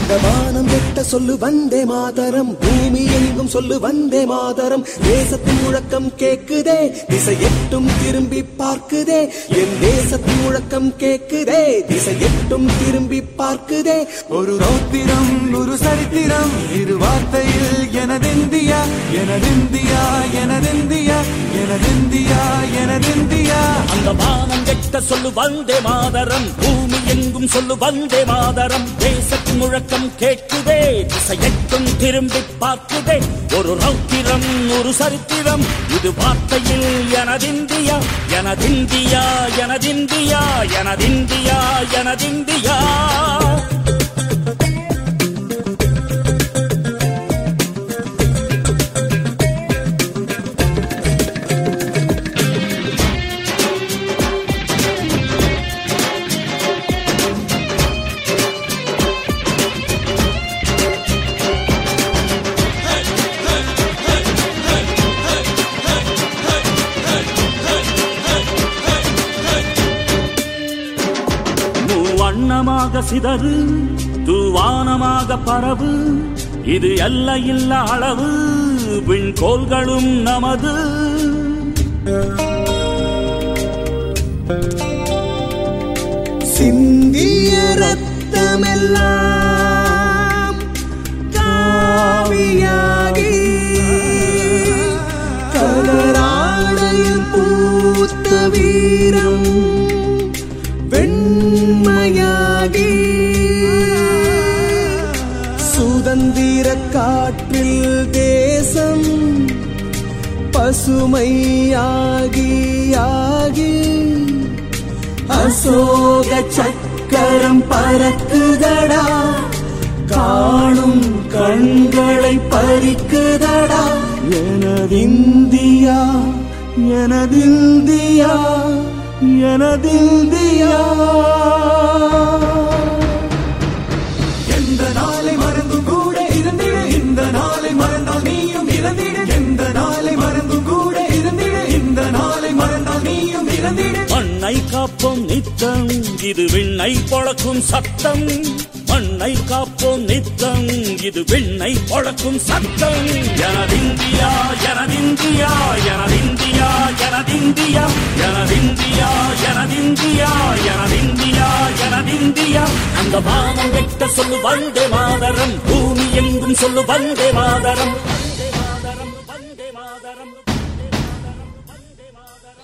வானம் வெட்ட சொல்லு வந்தே மாதரம், பூமி எங்கும் சொல்லு வந்தே மாதரம். தேசத்தின் முழக்கம் கேக்குதே, திசை எட்டும் திரும்பி பார்க்குதே. என் தேசத்தின் முழக்கம் கேக்குதே, திசை எட்டும் திரும்பி பார்க்குதே. ஒரு ரௌத்திரம் ஒரு சரித்திரம் இரு வார்த்தையில் எனதிந்தியா எனதிந்தியா எனதிந்தியா எனதிந்தியா எனதிந்தியா. அந்த வானம் வெட்ட சொல்லு வந்தே மாதரம், பூமி எங்கும் சொல்லு வந்தே மாதரம். தேசத்தின் முழக்கம் கேட்குதே, திசை எட்டும் திரும்பி பார்க்குதே. ஒரு ரௌத்திரம் ஒரு சரித்திரம் இது வார்த்தையில் எனதிந்தியா எனதிந்தியா எனதிந்தியா எனதிந்தியா எனதிந்தியா. வண்ணமாக சிதறு தூவானமாக பரவு, இது எல்லையில்லா அளவு விண்கோள்களும் நமது. சிந்திய ரத்தமெல்லாம் காவியாகி கலராடையில் பூத்த வீரம் வெண்மையாகி சுதந்திர காற்றில் தேசம் பசுமையாகி ஆகி அசோக சக்கரம் பறக்குதடா, காணும் கண்களை பறிக்குதடா. எனதிந்தியா எனதிந்தியா எனதிந்தியா. எந்த நாளை மறந்தும் கூட இருந்திடு, இந்த நாளை மறந்தால் நீயும் இறந்திடு. எந்த நாளை மறந்தும் கூட இருந்திடு, இந்த நாளை மறந்தால் நீயும் இறந்திடு. மண்ணை காப்போம் நித்தம் இது விண்ணை பொழக்கும் சத்தம். மண்ணை காப்போம் நித்தம் இது விண்ணை பொழக்கும் சத்தம். எனதிந்தியா எனதிந்தியா எனதிந்தியா எனதிந்தியா எனதிந்தியா எனதிந்தியா எனதிந்தியா எனதிந்தியா. அந்த வானம் வெட்ட சொல்லு வந்தே மாதரம், பூமி எங்கும் சொல்லு வந்தே மாதரம். வந்தே மாதரம் வந்தே மாதரம்.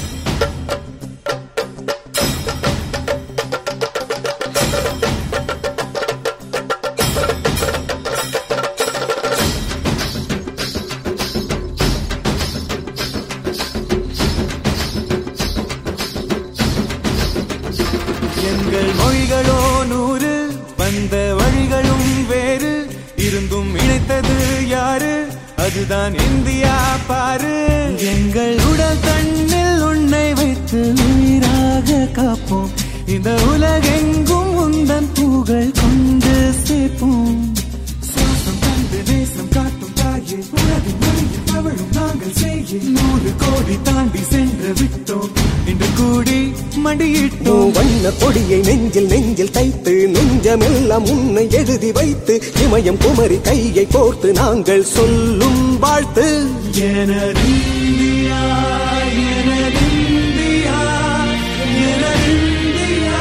எங்கள் மொழிகளோ 100, வந்த வழிகளும் வேறு, இருந்தும் இணைத்தது யாரு? அதுதான் இந்தியா பாரு. எங்கள் உடல் தண்ணில் உன்னை வைத்து உயிராக காப்போம், இந்த உலகெங்கும் உந்தன் புகழ் கொண்டு சேர்ப்போம். சுவாசம் தந்து நேசம் காட்டும் தாயே, உலகின் மொழியில் தவழும் நாங்கள் செய்ய 100 கோடி தாண்டி சென்று விட்டோம், இன்று கூடி மடியிட்டோம். வண்ண கொடியை நெஞ்சில் நெஞ்சில் தைத்து நெஞ்சமெல்லாம் உன்னை எழுதி வைத்து இமயம் குமரி கையை கோர்த்து நாங்கள் சொல்லும் வாழ்த்து. எனதிந்தியா எனதிந்தியா எனதிந்தியா.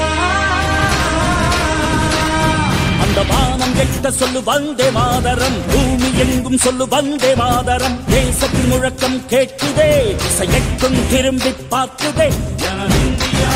அந்த வானம் வெட்ட சொல்லு வந்தே மாதரம், பூமி எங்கும் சொல்லு வந்தே மாதரம். தேசத்தின் முழக்கம் கேட்குதே, திசை எட்டும் திரும்பி பார்க்குதே. எனதிந்தியா